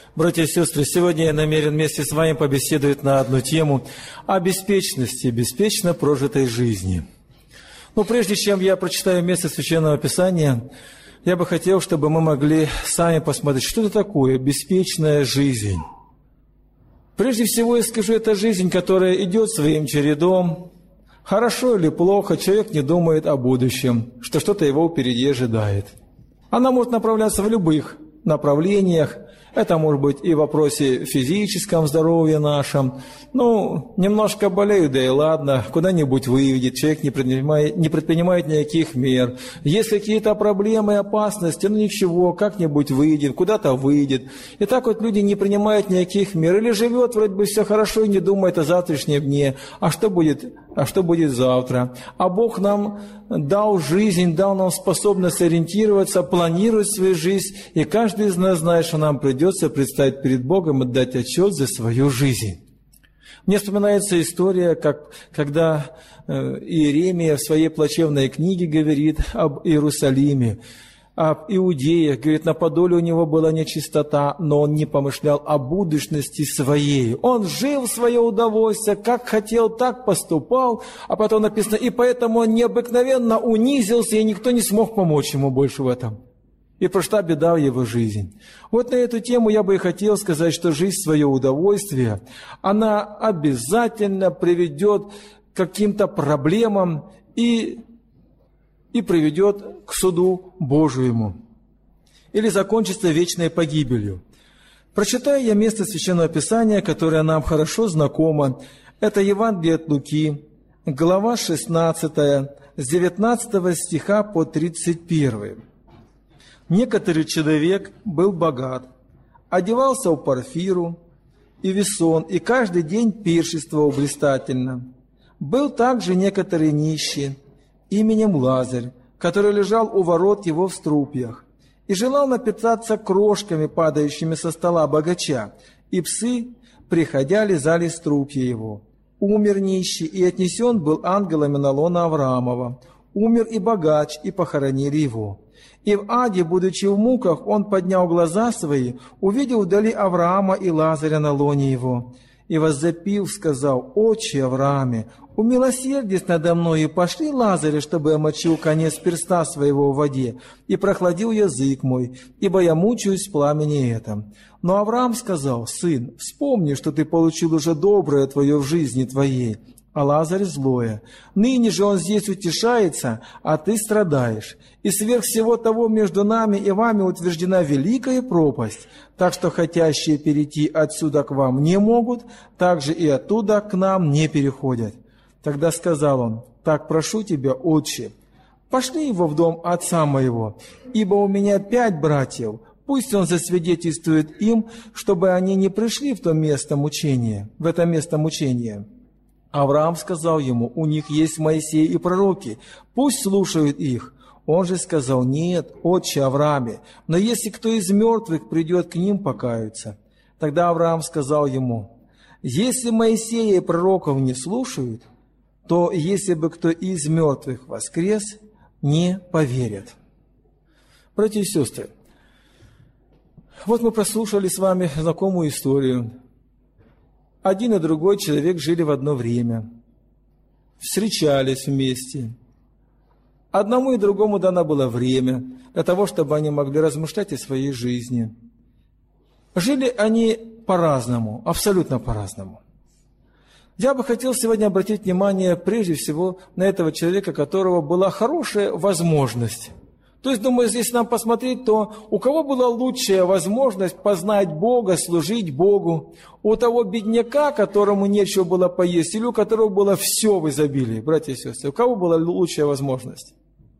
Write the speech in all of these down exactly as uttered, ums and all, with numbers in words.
Братья и сестры, сегодня я намерен вместе с вами побеседовать на одну тему о беспечности, беспечно прожитой жизни. Но прежде чем я прочитаю место Священного Писания, я бы хотел, чтобы мы могли сами посмотреть, что это такое беспечная жизнь. Прежде всего я скажу, это жизнь, которая идет своим чередом. Хорошо или плохо, человек не думает о будущем, что что-то его впереди ожидает. Она может направляться в любых направлениях. Это может быть и в вопросе физическом здоровья нашем. Ну, немножко болею, да и ладно, куда-нибудь выведет, человек не предпринимает, не предпринимает никаких мер. Есть какие-то проблемы и опасности, ну ничего, как-нибудь выйдет, куда-то выйдет. И так вот люди не принимают никаких мер. Или живет вроде бы все хорошо и не думает о завтрашнем дне. А что будет, а что будет завтра? А Бог нам дал жизнь, дал нам способность ориентироваться, планировать свою жизнь. И каждый из нас знает, что нам придется предстать перед Богом и дать отчет за свою жизнь. Мне вспоминается история, как, когда э, Иеремия в своей плачевной книге говорит об Иерусалиме, об иудеях. Говорит, на подоле у него была нечистота, но он не помышлял о будущности своей. Он жил в свое удовольствие, как хотел, так поступал. А потом написано, и поэтому он необыкновенно унизился, и никто не смог помочь ему больше в этом. И прошла беда в его жизнь. Вот на эту тему я бы и хотел сказать, что жизнь в свое удовольствие, она обязательно приведет к каким-то проблемам и, и приведет к суду Божьему. Или закончится вечной погибелью. Прочитаю я место Священного Писания, которое нам хорошо знакомо. Это Евангелие от Луки, глава шестнадцатая, с девятнадцатого стиха по тридцать первый. Некоторый человек был богат, одевался в парфиру и весон, и каждый день пиршествовал блистательно. Был также некоторый нищий, именем Лазарь, который лежал у ворот его в струпьях, и желал напитаться крошками, падающими со стола богача, и псы, приходя, лизали струпья его. Умер нищий, и отнесен был ангелами на лоно Авраамова. Умер и богач, и похоронили его. И в аде, будучи в муках, он поднял глаза свои, увидел вдали Авраама и Лазаря на лоне его. И воззапив, сказал: «Отче Аврааме, умилосердись надо мной, и пошли Лазаря, чтобы омочил конец перста своего в воде, и прохладил язык мой, ибо я мучаюсь в пламени этом». Но Авраам сказал: «Сын, вспомни, что ты получил уже доброе твое в жизни твоей, а Лазарь злое. Ныне же он здесь утешается, а ты страдаешь. И сверх всего того между нами и вами утверждена великая пропасть, так что хотящие перейти отсюда к вам не могут, так же и оттуда к нам не переходят». Тогда сказал он: «Так прошу тебя, отче, пошли его в дом отца моего, ибо у меня пять братьев, пусть он засвидетельствует им, чтобы они не пришли в то место мучения, в это место мучения». Авраам сказал ему: «У них есть Моисей и пророки, пусть слушают их». Он же сказал: «Нет, отче Аврааме, но если кто из мертвых придет к ним, покаются». Тогда Авраам сказал ему: «Если Моисея и пророков не слушают, то если бы кто из мертвых воскрес, не поверят». Братья и сестры, вот мы прослушали с вами знакомую историю. Один и другой человек жили в одно время, встречались вместе. Одному и другому дано было время для того, чтобы они могли размышлять о своей жизни. Жили они по-разному, абсолютно по-разному. Я бы хотел сегодня обратить внимание прежде всего на этого человека, у которого была хорошая возможность. То есть, думаю, если нам посмотреть, то у кого была лучшая возможность познать Бога, служить Богу? У того бедняка, которому нечего было поесть, или у которого было все в изобилии, братья и сестры? У кого была лучшая возможность?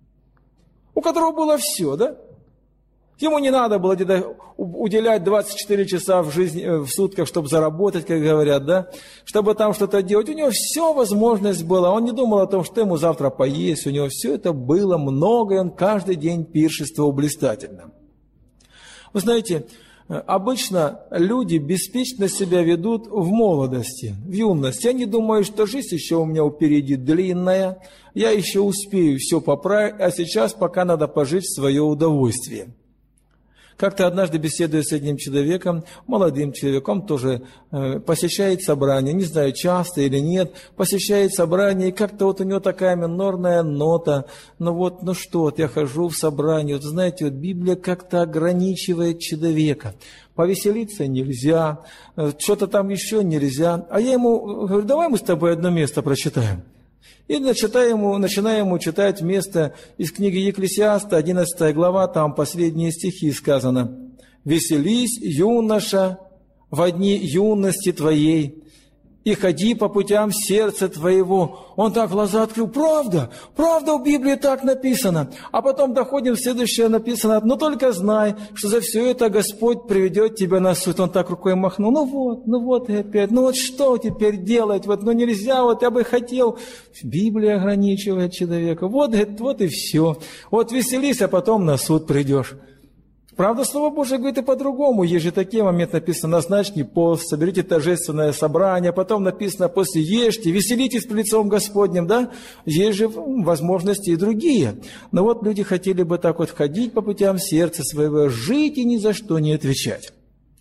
У которого было все, да? Ему не надо было где-то уделять двадцать четыре часа в, жизни, в сутках, чтобы заработать, как говорят, да? Чтобы там что-то делать. У него все возможность была. Он не думал о том, что ему завтра поесть. У него все это было много, и он каждый день пиршествовал блистательно. Вы знаете, обычно люди беспечно себя ведут в молодости, в юности. Они думают, что жизнь еще у меня впереди длинная, я еще успею все поправить, а сейчас пока надо пожить в свое удовольствие. Как-то однажды, беседуя с одним человеком, молодым человеком, тоже э, посещает собрание, не знаю, часто или нет, посещает собрание, и как-то вот у него такая минорная нота, ну вот, ну что, вот я хожу в собрание, вот знаете, вот Библия как-то ограничивает человека. Повеселиться нельзя, что-то там еще нельзя. А я ему говорю, давай мы с тобой одно место прочитаем. И начинаем ему, начинаем ему читать место из книги Екклесиаста, одиннадцатая глава, там последние стихи сказано. «Веселись, юноша, во дни юности твоей, и ходи по путям сердца твоего». Он так глаза открыл. Правда, правда в Библии так написано. А потом доходим, следующее написано. Но только знай, что за все это Господь приведет тебя на суд. Он так рукой махнул. Ну вот, ну вот и опять. Ну вот что теперь делать? Вот, ну нельзя, вот я бы хотел. Библия ограничивает человека. Вот, вот и все. Вот веселись, а потом на суд придешь. Правда, Слово Божие говорит и по-другому. Есть же такие моменты, написано, назначьте пост, соберите торжественное собрание, потом написано, после ешьте, веселитесь пред лицом Господним, да? Есть же возможности и другие. Но вот люди хотели бы так вот ходить по путям сердца своего, жить и ни за что не отвечать.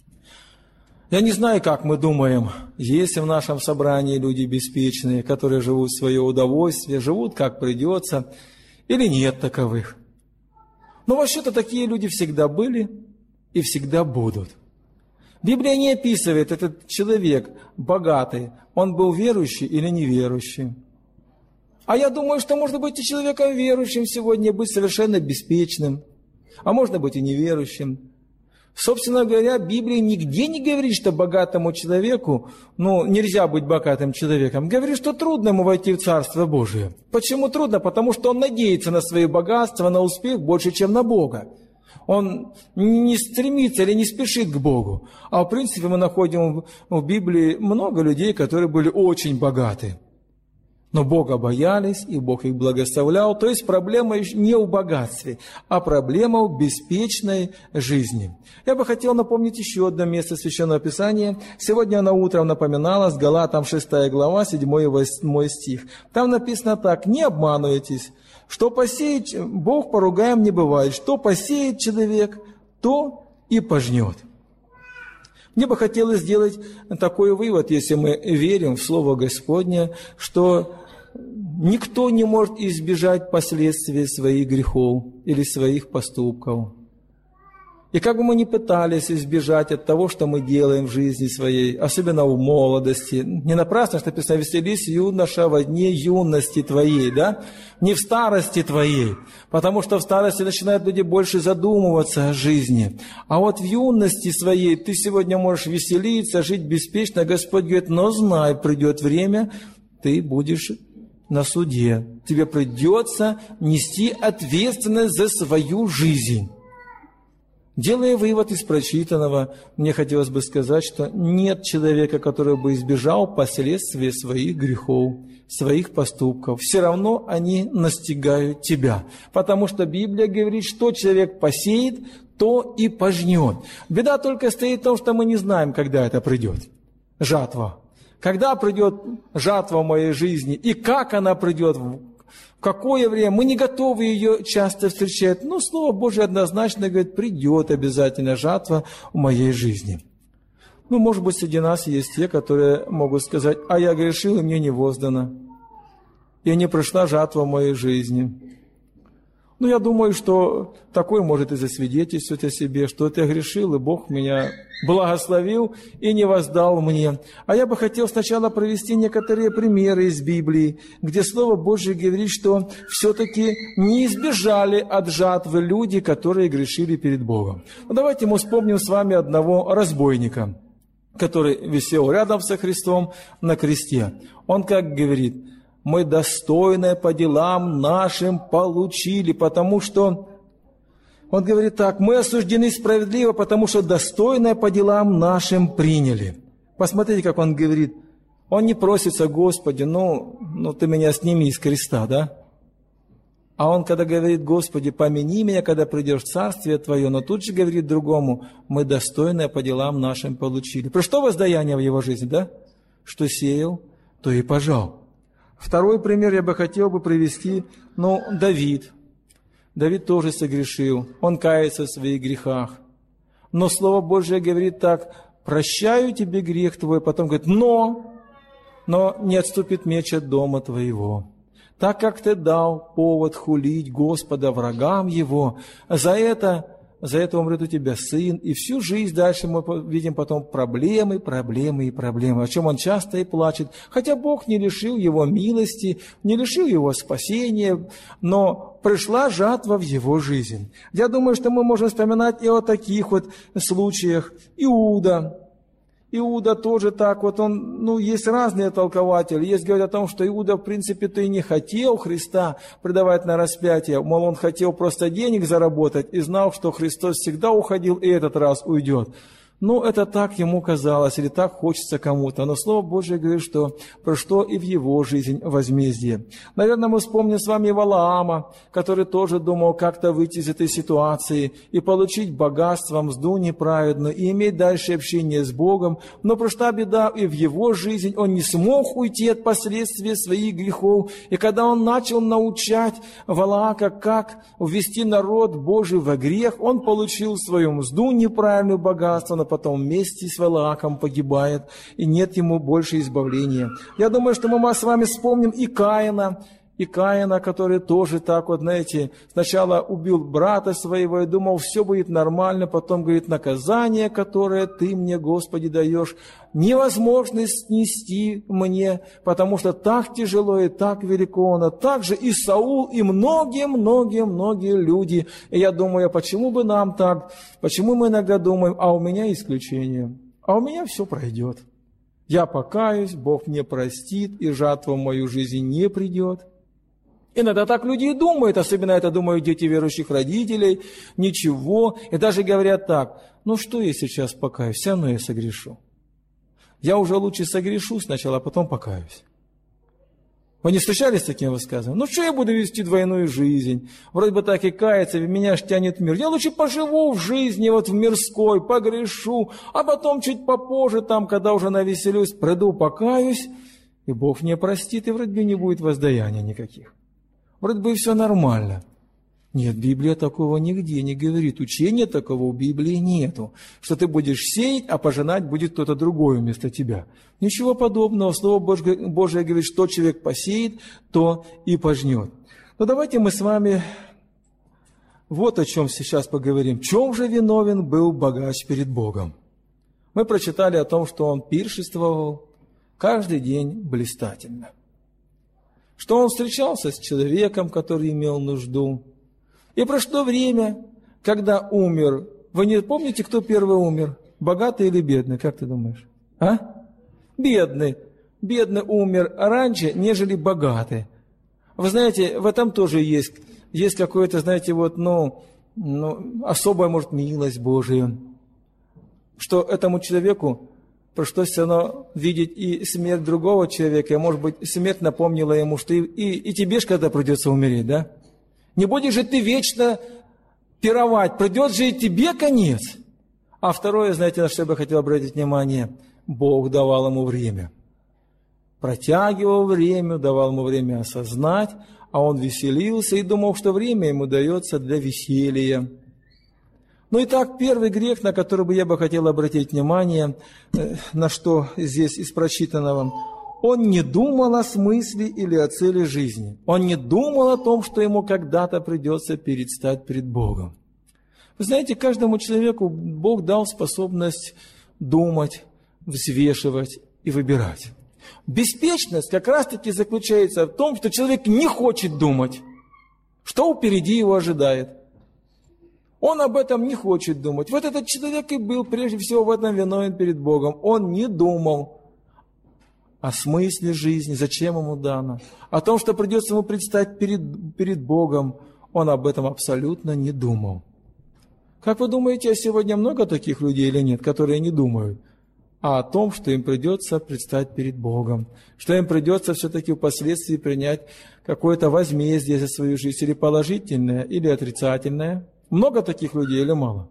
Я не знаю, как мы думаем, есть в нашем собрании люди беспечные, которые живут в свое удовольствие, живут как придется, или нет таковых. Но вообще-то такие люди всегда были и всегда будут. Библия не описывает, этот человек богатый, он был верующий или неверующий. А я думаю, что можно быть и человеком верующим сегодня, быть совершенно беспечным, а можно быть и неверующим. Собственно говоря, Библия нигде не говорит, что богатому человеку, ну, нельзя быть богатым человеком. Говорит, что трудно ему войти в Царство Божие. Почему трудно? Потому что он надеется на свои богатства, на успех больше, чем на Бога. Он не стремится или не спешит к Богу. А в принципе мы находим в Библии много людей, которые были очень богаты. Но Бога боялись, и Бог их благословлял. То есть проблема не в богатстве, а проблема в беспечной жизни. Я бы хотел напомнить еще одно место Священного Писания. Сегодня оно утром напоминалось, Галатам шестая глава, седьмой и восьмой стих. Там написано так: «Не обманывайтесь, что посеет, Бог поругаем не бывает, что посеет человек, то и пожнет». Мне бы хотелось сделать такой вывод, если мы верим в Слово Господне, что никто не может избежать последствий своих грехов или своих поступков. И как бы мы ни пытались избежать от того, что мы делаем в жизни своей, особенно в молодости, не напрасно, что написано: «Веселись, юноша, во дне юности твоей», да? Не в старости твоей, потому что в старости начинают люди больше задумываться о жизни. А вот в юности своей ты сегодня можешь веселиться, жить беспечно. Господь говорит: но знай, придет время, ты будешь на суде. Тебе придется нести ответственность за свою жизнь. Делая вывод из прочитанного, мне хотелось бы сказать, что нет человека, который бы избежал последствий своих грехов, своих поступков. Все равно они настигают тебя. Потому что Библия говорит, что человек посеет, то и пожнет. Беда только стоит в том, что мы не знаем, когда это придет. Жатва. Когда придет жатва в моей жизни и как она придет, в какое время, мы не готовы ее часто встречать. Но Слово Божие однозначно говорит: придет обязательно жатва в моей жизни. Ну, может быть, среди нас есть те, которые могут сказать: а я грешил, и мне не воздано. И не пришла жатва в моей жизни. Ну, я думаю, что такой может и засвидетельствовать о себе, что это я грешил, и Бог меня благословил и не воздал мне. А я бы хотел сначала провести некоторые примеры из Библии, где Слово Божье говорит, что все-таки не избежали от жатвы люди, которые грешили перед Богом. Ну, давайте мы вспомним с вами одного разбойника, который висел рядом со Христом на кресте. Он как говорит: мы достойное по делам нашим получили, потому что, он говорит так: мы осуждены справедливо, потому что достойное по делам нашим приняли. Посмотрите, как он говорит. Он не просится: Господи, ну, ну ты меня сними из креста, да? А он, когда говорит: Господи, помяни меня, когда придешь в Царствие Твое, но тут же говорит другому: мы достойное по делам нашим получили. Про что воздаяние в его жизни, да? Что сеял, то и пожал. Второй пример я бы хотел бы привести, ну, Давид. Давид тоже согрешил, он кается в своих грехах. Но Слово Божие говорит так: прощаю тебе грех твой, потом говорит, но, но не отступит меч от дома твоего. Так как ты дал повод хулить Господа врагам Его, за это, за это умрет у тебя сын. И всю жизнь дальше мы видим потом проблемы, проблемы и проблемы, о чем он часто и плачет. Хотя Бог не лишил его милости, не лишил его спасения, но пришла жатва в его жизнь. Я думаю, что мы можем вспоминать и о таких вот случаях. Иуда. Иуда тоже так вот, он, ну, есть разные толкователи. Есть говорят о том, что Иуда, в принципе-то и не хотел Христа предавать на распятие. Мол, он хотел просто денег заработать и знал, что Христос всегда уходил и этот раз уйдет. Ну, это так ему казалось, или так хочется кому-то. Но Слово Божие говорит, что прошло и в его жизнь возмездие. Наверное, мы вспомним с вами Валаама, который тоже думал как-то выйти из этой ситуации и получить богатство, мзду неправедную, и иметь дальше общение с Богом. Но пришла беда и в его жизнь. Он не смог уйти от последствий своих грехов. И когда он начал научать Валаака, как ввести народ Божий во грех, он получил свою мзду неправедную, богатство, но потом вместе с Валааком погибает, и нет ему больше избавления. Я думаю, что мы с вами вспомним и Каина, и Каина, который тоже так вот, знаете, сначала убил брата своего и думал, все будет нормально, потом говорит, наказание, которое ты мне, Господи, даешь, невозможно снести мне, потому что так тяжело и так велико оно. Также и Саул, и многие-многие-многие люди. И я думаю, почему бы нам так? Почему мы иногда думаем, а у меня исключение, а у меня все пройдет. Я покаюсь, Бог мне простит, и жатва в мою жизнь не придет. Иногда так люди и думают, особенно это думают дети верующих родителей, ничего. И даже говорят так, ну что я сейчас покаюсь, все равно я согрешу. Я уже лучше согрешу сначала, а потом покаюсь. Вы не встречались с таким высказыванием? Ну что я буду вести двойную жизнь? Вроде бы так и каяться, меня ж тянет мир. Я лучше поживу в жизни, вот в мирской, погрешу, а потом чуть попозже, там, когда уже навеселюсь, приду, покаюсь, и Бог мне простит, и вроде бы не будет воздаяния никаких. Вроде бы все нормально. Нет, Библия такого нигде не говорит. Учения такого в Библии нету. Что ты будешь сеять, а пожинать будет кто-то другой вместо тебя. Ничего подобного. Слово Божие, Божие говорит, что человек посеет, то и пожнет. Но давайте мы с вами вот о чем сейчас поговорим. В чем же виновен был богач перед Богом? Мы прочитали о том, что он пиршествовал каждый день блистательно. Что он встречался с человеком, который имел нужду. И прошло время, когда умер. Вы не помните, кто первый умер? Богатый или бедный? Как ты думаешь? А? Бедный. Бедный умер раньше, нежели богатый. Вы знаете, в этом тоже есть, есть какое-то, знаете, вот, ну, ну, особая, может, милость Божия. Что этому человеку пришлось все равно видеть и смерть другого человека, и, может быть, смерть напомнила ему, что и, и, и тебе же когда придется умереть, да? Не будешь же ты вечно пировать, придет же и тебе конец. А второе, знаете, на что я бы хотел обратить внимание, Бог давал ему время. Протягивал время, давал ему время осознать, а он веселился и думал, что время ему дается для веселья. Ну и так, первый грех, на который бы я бы хотел обратить внимание, на что здесь из прочитанного, он не думал о смысле или о цели жизни. Он не думал о том, что ему когда-то придется предстать перед Богом. Вы знаете, каждому человеку Бог дал способность думать, взвешивать и выбирать. Беспечность как раз-таки заключается в том, что человек не хочет думать, что впереди его ожидает. Он об этом не хочет думать. Вот этот человек и был прежде всего в этом виновен перед Богом. Он не думал о смысле жизни, зачем ему дано, о том, что придется ему предстать перед, перед Богом. Он об этом абсолютно не думал. Как вы думаете, сегодня много таких людей или нет, которые не думают а о том, что им придется предстать перед Богом, что им придется все-таки впоследствии принять какое-то возмездие за свою жизнь, или положительное, или отрицательное? Много таких людей или мало?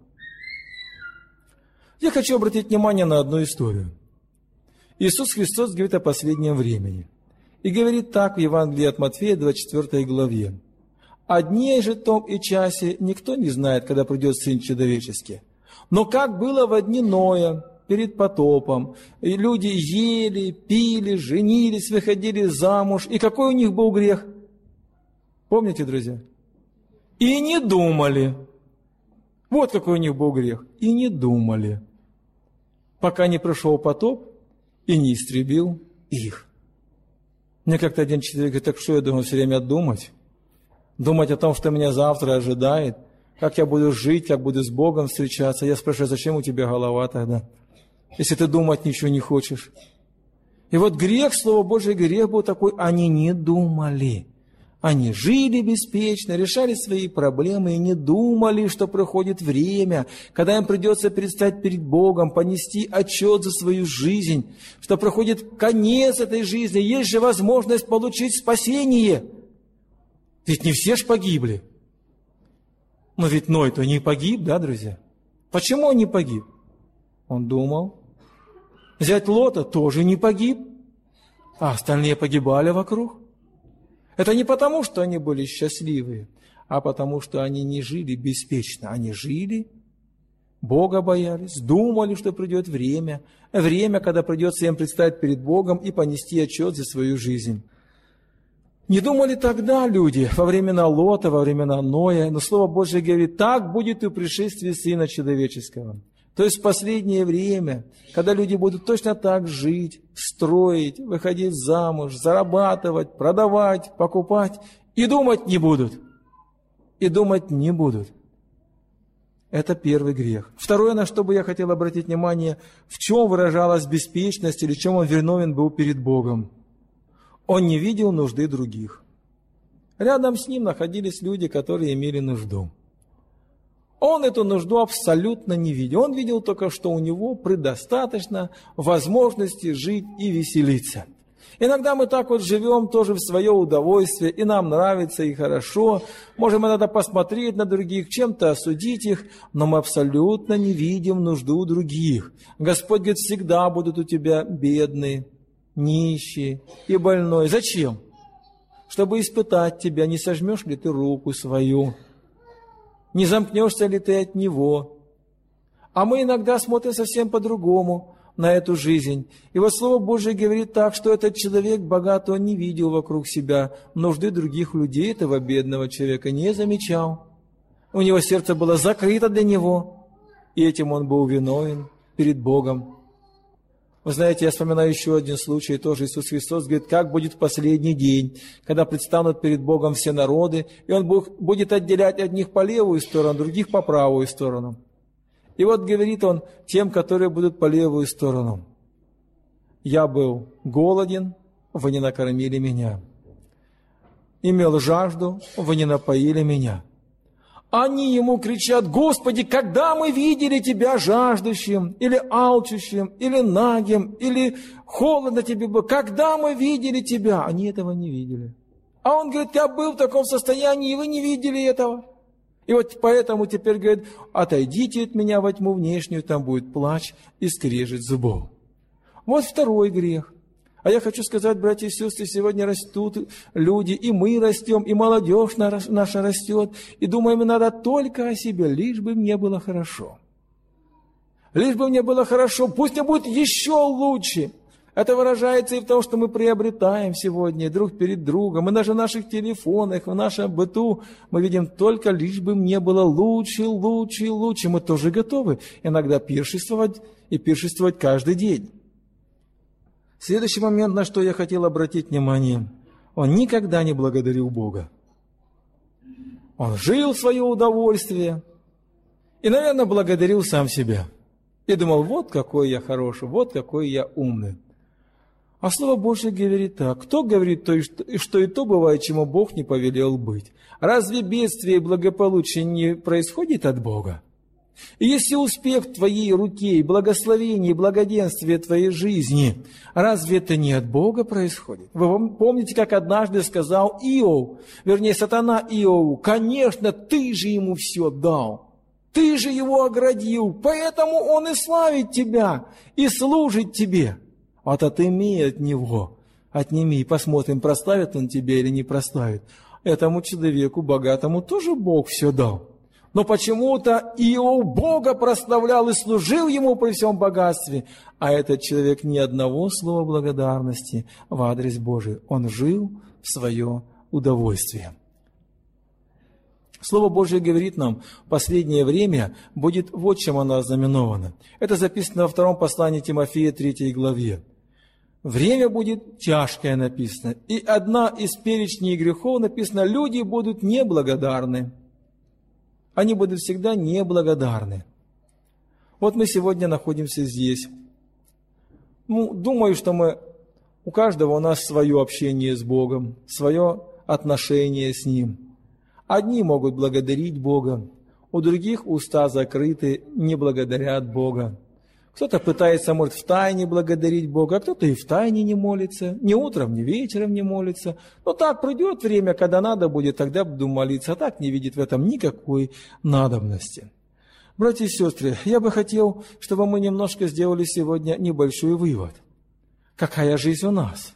Я хочу обратить внимание на одну историю. Иисус Христос говорит о последнем времени. И говорит так в Евангелии от Матфея, двадцать четвёртой главе. «О дне же том и часе никто не знает, когда придет Сын Человеческий. Но как было во дни Ноя, перед потопом, и люди ели, пили, женились, выходили замуж. И какой у них был грех? Помните, друзья? И не думали. Вот какой у них был грех. И не думали. Пока не пришел потоп и не истребил их. Мне как-то один человек говорит: так что я думаю все время думать? Думать о том, что меня завтра ожидает, как я буду жить, как буду с Богом встречаться. Я спрашиваю: зачем у тебя голова тогда, если ты думать ничего не хочешь? И вот грех, Слово Божие, грех был такой: они не думали. Они жили беспечно, решали свои проблемы и не думали, что приходит время, когда им придется предстать перед Богом, понести отчет за свою жизнь, что приходит конец этой жизни, есть же возможность получить спасение. Ведь не все ж погибли. Но ведь Ной-то не погиб, да, друзья? Почему он не погиб? Он думал. Зять Лота тоже не погиб, а остальные погибали вокруг. Это не потому, что они были счастливые, а потому, что они не жили беспечно. Они жили, Бога боялись, думали, что придет время, время, когда придется им предстать перед Богом и понести отчет за свою жизнь. Не думали тогда люди, во времена Лота, во времена Ноя, но Слово Божие говорит: так будет и пришествие Сына Человеческого. То есть в последнее время, когда люди будут точно так жить, строить, выходить замуж, зарабатывать, продавать, покупать, и думать не будут. И думать не будут. Это первый грех. Второе, на что бы я хотел обратить внимание, в чем выражалась беспечность или в чем он виновен был перед Богом. Он не видел нужды других. Рядом с ним находились люди, которые имели нужду. Он эту нужду абсолютно не видел. Он видел только, что у него предостаточно возможности жить и веселиться. Иногда мы так вот живем тоже в свое удовольствие, и нам нравится, и хорошо. Можем иногда посмотреть на других, чем-то осудить их, но мы абсолютно не видим нужду других. Господь говорит: всегда будут у тебя бедные, нищие и больной. Зачем? Чтобы испытать тебя, не сожмешь ли ты руку свою, не замкнешься ли ты от Него. А мы иногда смотрим совсем по-другому на эту жизнь. И вот Слово Божие говорит так, что этот человек богатый, он не видел вокруг себя нужды других людей, этого бедного человека не замечал. У него сердце было закрыто для него, и этим он был виновен перед Богом. Вы знаете, я вспоминаю еще один случай, тоже Иисус Христос говорит: как будет в последний день, когда предстанут перед Богом все народы, и Он будет отделять одних по левую сторону, других по правую сторону. И вот говорит Он тем, которые будут по левую сторону: «Я был голоден, вы не накормили меня. Имел жажду, вы не напоили меня». Они ему кричат: «Господи, когда мы видели Тебя жаждущим, или алчущим, или нагим, или холодно Тебе было? Когда мы видели Тебя?» Они этого не видели. А он говорит: «Я был в таком состоянии, и вы не видели этого». И вот поэтому теперь говорит: «Отойдите от меня во тьму внешнюю, там будет плач и скрежет зубов». Вот второй грех. А я хочу сказать, братья и сестры, сегодня растут люди, и мы растем, и молодежь наша растет, и думаем, надо только о себе, лишь бы мне было хорошо. Лишь бы мне было хорошо, пусть мне будет еще лучше. Это выражается и в том, что мы приобретаем сегодня друг перед другом, и даже в наших телефонах, в нашем быту мы видим только лишь бы мне было лучше, лучше, лучше. Мы тоже готовы иногда пиршествовать и пиршествовать каждый день. Следующий момент, на что я хотел обратить внимание: он никогда не благодарил Бога. Он жил в свое удовольствие и, наверное, благодарил сам себя. И думал: вот какой я хороший, вот какой я умный. А Слово Божие говорит так: кто говорит то, что и то бывает, чему Бог не повелел быть? Разве бедствие и благополучие не происходит от Бога? И если успех в твоей руке, и благословение, и благоденствие твоей жизни, разве это не от Бога происходит? Вы помните, как однажды сказал Иов, вернее, сатана Иову: «Конечно, ты же ему все дал, ты же его оградил, поэтому он и славит тебя, и служит тебе. Вот отымей от него, отними, и посмотрим, прославит он тебя или не прославит». Этому человеку, богатому, тоже Бог все дал. Но почему-то Иов Бога прославлял и служил Ему при всем богатстве, а этот человек ни одного слова благодарности в адрес Божий. Он жил в свое удовольствие. Слово Божье говорит нам, в последнее время будет вот чем оно ознаменовано. Это записано во втором послании Тимофея, третьей главе. Время будет тяжкое написано. И одна из перечней грехов написано, люди будут неблагодарны. Они будут всегда неблагодарны. Вот мы сегодня находимся здесь. Ну, думаю, что мы, у каждого у нас свое общение с Богом, свое отношение с Ним. Одни могут благодарить Бога, у других уста закрыты, не благодарят Бога. Кто-то пытается, может, в тайне благодарить Бога, а кто-то и в тайне не молится, ни утром, ни вечером не молится. Но так придет время, когда надо будет, тогда буду молиться, а так не видит в этом никакой надобности. Братья и сестры, я бы хотел, чтобы мы немножко сделали сегодня небольшой вывод. Какая жизнь у нас?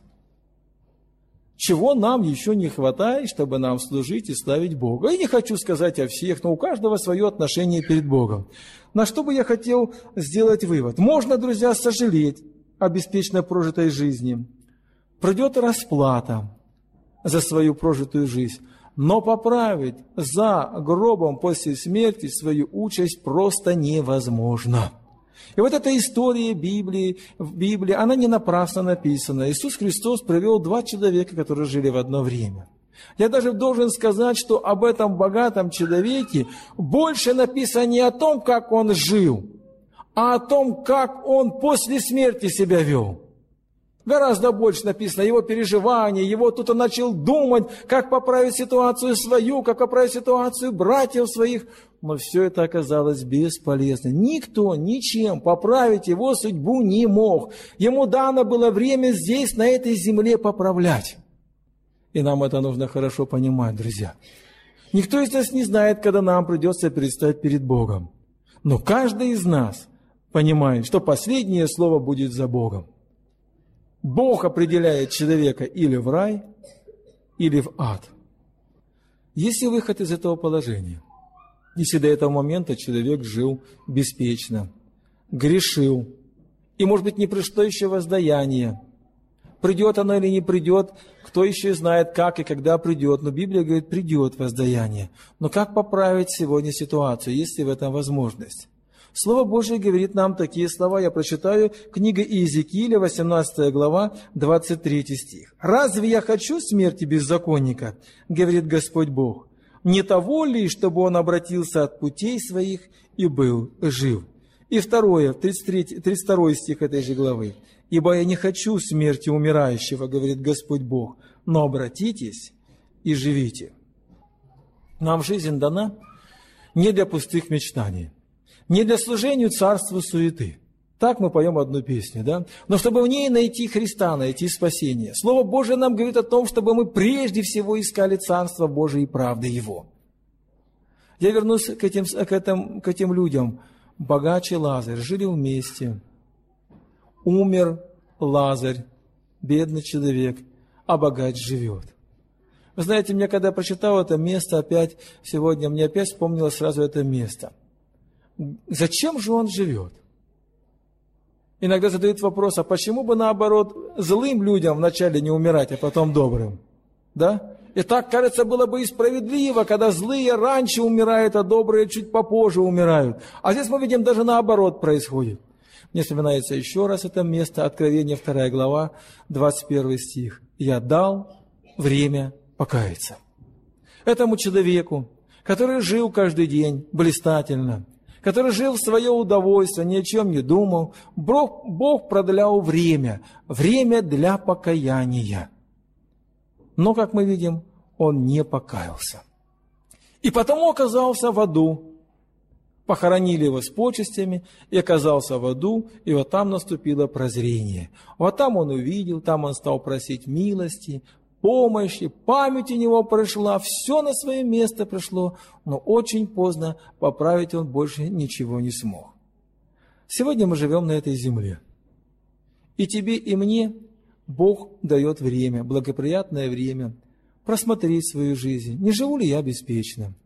Чего нам еще не хватает, чтобы нам служить и славить Бога? Я не хочу сказать о всех, но у каждого свое отношение перед Богом. На что бы я хотел сделать вывод? Можно, друзья, сожалеть о беспечно прожитой жизни. Придет расплата за свою прожитую жизнь, но поправить за гробом после смерти свою участь просто невозможно. И вот эта история Библии, в Библии, она не напрасно написана. Иисус Христос привел два человека, которые жили в одно время. Я даже должен сказать, что об этом богатом человеке больше написано не о том, как он жил, а о том, как он после смерти себя вел. Гораздо больше написано его переживания, его тут он начал думать, как поправить ситуацию свою, как поправить ситуацию братьев своих. Но все это оказалось бесполезно. Никто ничем поправить его судьбу не мог. Ему дано было время здесь, на этой земле, поправлять. И нам это нужно хорошо понимать, друзья. Никто из нас не знает, когда нам придется предстать перед Богом. Но каждый из нас понимает, что последнее слово будет за Богом. Бог определяет человека или в рай, или в ад. Есть ли выход из этого положения? Если до этого момента человек жил беспечно, грешил, и, может быть, не пришло еще воздаяние, придет оно или не придет, кто еще знает, как и когда придет, но Библия говорит, придет воздаяние. Но как поправить сегодня ситуацию, есть ли в этом возможность? Слово Божие говорит нам такие слова, я прочитаю, книга Иезекииля, восемнадцатая глава, двадцать третий стих. «Разве я хочу смерти беззаконника, говорит Господь Бог, не того ли, чтобы он обратился от путей своих и был жив?» И второе, тридцать третий, тридцать второй стих этой же главы. «Ибо я не хочу смерти умирающего, говорит Господь Бог, но обратитесь и живите». Нам жизнь дана не для пустых мечтаний, не для служения царству суеты. Так мы поем одну песню, да? Но чтобы в ней найти Христа, найти спасение. Слово Божие нам говорит о том, чтобы мы прежде всего искали Царство Божие и правды Его. Я вернусь к этим, к этим, к этим людям. Богач и Лазарь жили вместе. Умер Лазарь, бедный человек, а богач живет. Вы знаете, мне когда я прочитал это место, опять сегодня, мне опять вспомнилось сразу это место. Зачем же он живет? Иногда задают вопрос, а почему бы наоборот злым людям вначале не умирать, а потом добрым? Да? И так, кажется, было бы и справедливо, когда злые раньше умирают, а добрые чуть попозже умирают. А здесь мы видим, даже наоборот происходит. Мне вспоминается еще раз это место, Откровение, вторая глава, двадцать первый стих. «Я дал время покаяться». Этому человеку, который жил каждый день блистательно, который жил в свое удовольствие, ни о чем не думал, Бог, Бог продлял время, время для покаяния. Но, как мы видим, он не покаялся. И потому оказался в аду. Похоронили его с почестями, и оказался в аду, и вот там наступило прозрение. Вот там он увидел, там он стал просить милости, помощи, память у него пришла, все на свое место пришло, но очень поздно поправить он больше ничего не смог. Сегодня мы живем на этой земле. И тебе, и мне Бог дает время, благоприятное время просмотреть свою жизнь. Не живу ли я беспечно?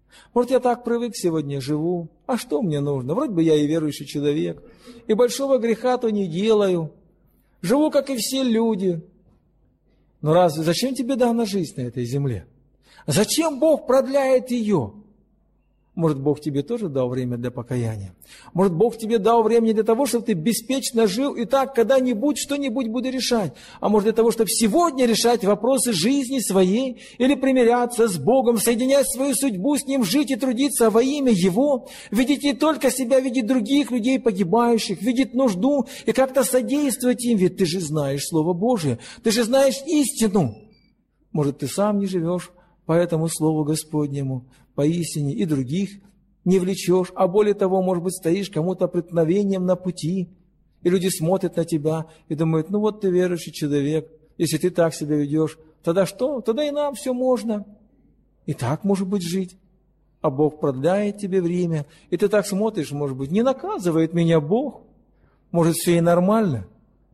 Может, я так привык сегодня живу, а что мне нужно? Вроде бы я и верующий человек, и большого греха-то не делаю. Живу, как и все люди. Но разве зачем тебе дана жизнь на этой земле? Зачем Бог продляет ее? Может, Бог тебе тоже дал время для покаяния? Может, Бог тебе дал время для того, чтобы ты беспечно жил и так когда-нибудь что-нибудь буду решать? А может, для того, чтобы сегодня решать вопросы жизни своей или примиряться с Богом, соединять свою судьбу с Ним, жить и трудиться во имя Его, видеть не только себя, видеть других людей погибающих, видеть нужду и как-то содействовать им, ведь ты же знаешь Слово Божие, ты же знаешь истину. Может, ты сам не живешь по этому Слову Господнему, поистине, и других не влечешь, а более того, может быть, стоишь кому-то преткновением на пути, и люди смотрят на тебя и думают, ну вот ты верующий человек, если ты так себя ведешь, тогда что? Тогда и нам все можно. И так, может быть, жить. А Бог продляет тебе время, и ты так смотришь, может быть, не наказывает меня Бог, может, все и нормально.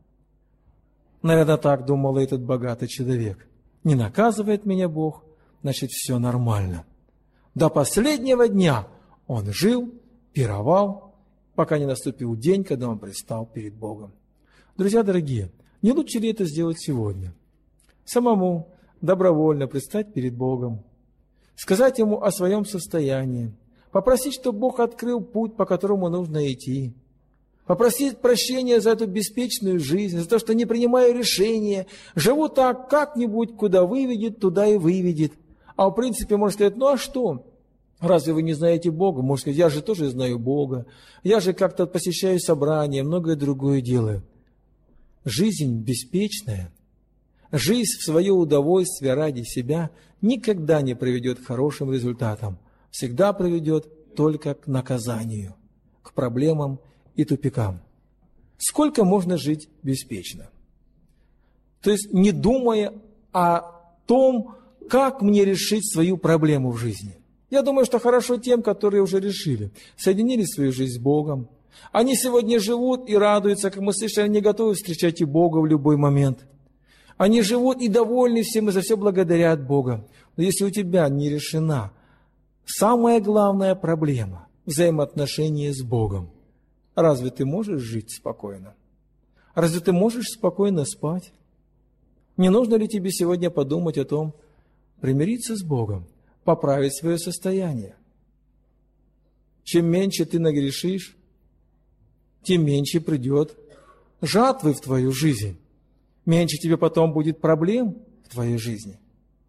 Наверное, так думал этот богатый человек. Не наказывает меня Бог, значит, все нормально. До последнего дня он жил, пировал, пока не наступил день, когда он предстал перед Богом. Друзья дорогие, не лучше ли это сделать сегодня? Самому добровольно предстать перед Богом, сказать Ему о своем состоянии, попросить, чтобы Бог открыл путь, по которому нужно идти, попросить прощения за эту беспечную жизнь, за то, что не принимаю решения, живу так, как-нибудь, куда выведет, туда и выведет. А в принципе, можно сказать, ну а что? Разве вы не знаете Бога? Можно сказать, я же тоже знаю Бога. Я же как-то посещаю собрания, многое другое делаю. Жизнь беспечная, жизнь в свое удовольствие ради себя никогда не приведет к хорошим результатам. Всегда приведет только к наказанию, к проблемам и тупикам. Сколько можно жить беспечно? То есть не думая о том, как мне решить свою проблему в жизни. Я думаю, что хорошо тем, которые уже решили, соединили свою жизнь с Богом. Они сегодня живут и радуются, как мы слышали, они готовы встречать и Бога в любой момент. Они живут и довольны всем, и за все благодарят Бога. Но если у тебя не решена самая главная проблема – взаимоотношения с Богом, разве ты можешь жить спокойно? Разве ты можешь спокойно спать? Не нужно ли тебе сегодня подумать о том, примириться с Богом, поправить свое состояние? Чем меньше ты нагрешишь, тем меньше придет жатвы в твою жизнь. Меньше тебе потом будет проблем в твоей жизни.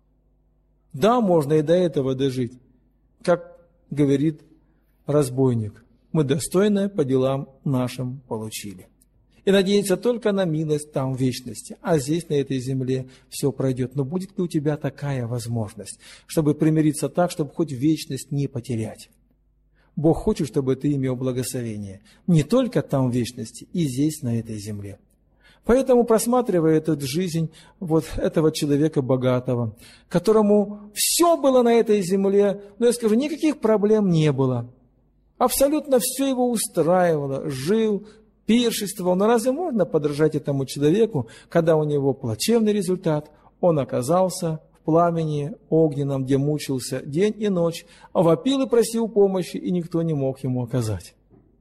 Да, можно и до этого дожить. Как говорит разбойник, мы достойное по делам нашим получили. И надеяться только на милость там в вечности. А здесь, на этой земле, все пройдет. Но будет ли у тебя такая возможность, чтобы примириться так, чтобы хоть вечность не потерять? Бог хочет, чтобы ты имел благословение. Не только там в вечности, и здесь, на этой земле. Поэтому, просматривая эту жизнь вот этого человека богатого, которому все было на этой земле, но я скажу, никаких проблем не было. Абсолютно все его устраивало. Жил, пиршествовал. Но разве можно подражать этому человеку, когда у него плачевный результат? Он оказался в пламени огненном, где мучился день и ночь, а вопил и просил помощи, и никто не мог ему оказать.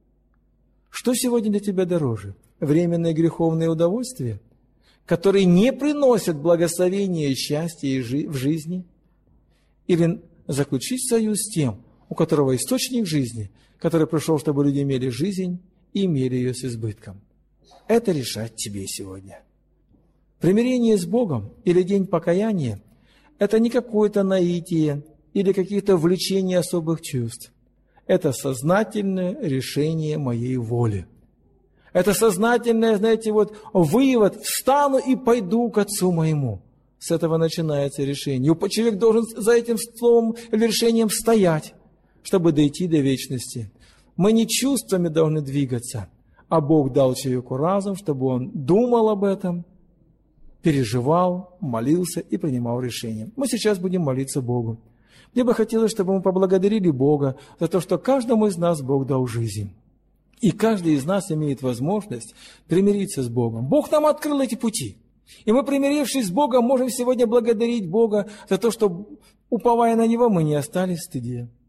Что сегодня для тебя дороже? Временные греховные удовольствия, которые не приносят благословения и счастья в жизни? Или заключить союз с тем, у которого источник жизни, который пришел, чтобы люди имели жизнь и имели ее с избытком? Это решать тебе сегодня. Примирение с Богом или день покаяния – это не какое-то наитие или какие-то влечения особых чувств. Это сознательное решение моей воли. Это сознательное, знаете, вот вывод, встану и пойду к Отцу моему. С этого начинается решение. И человек должен за этим словом или решением стоять, чтобы дойти до вечности. Мы не чувствами должны двигаться, а Бог дал человеку разум, чтобы он думал об этом, переживал, молился и принимал решения. Мы сейчас будем молиться Богу. Мне бы хотелось, чтобы мы поблагодарили Бога за то, что каждому из нас Бог дал жизнь. И каждый из нас имеет возможность примириться с Богом. Бог нам открыл эти пути. И мы, примирившись с Богом, можем сегодня благодарить Бога за то, что, уповая на Него, мы не остались в стыде.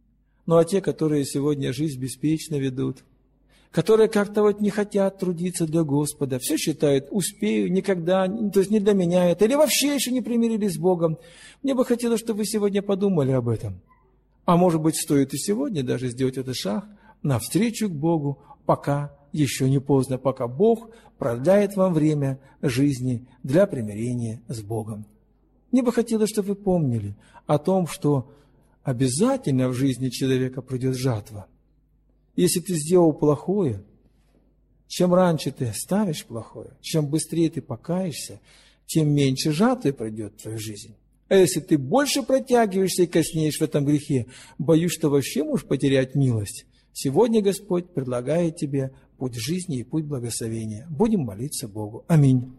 Ну а те, которые сегодня жизнь беспечно ведут, которые как-то вот не хотят трудиться для Господа, все считают, успею, никогда, то есть не для меня это, или вообще еще не примирились с Богом. Мне бы хотелось, чтобы вы сегодня подумали об этом. А может быть, стоит и сегодня даже сделать этот шаг навстречу к Богу, пока еще не поздно, пока Бог продляет вам время жизни для примирения с Богом. Мне бы хотелось, чтобы вы помнили о том, что обязательно в жизни человека придет жатва. Если ты сделал плохое, чем раньше ты оставишь плохое, чем быстрее ты покаешься, тем меньше жатвы придет в твою жизнь. А если ты больше протягиваешься и коснеешь в этом грехе, боюсь, что вообще можешь потерять милость. Сегодня Господь предлагает тебе путь жизни и путь благословения. Будем молиться Богу. Аминь.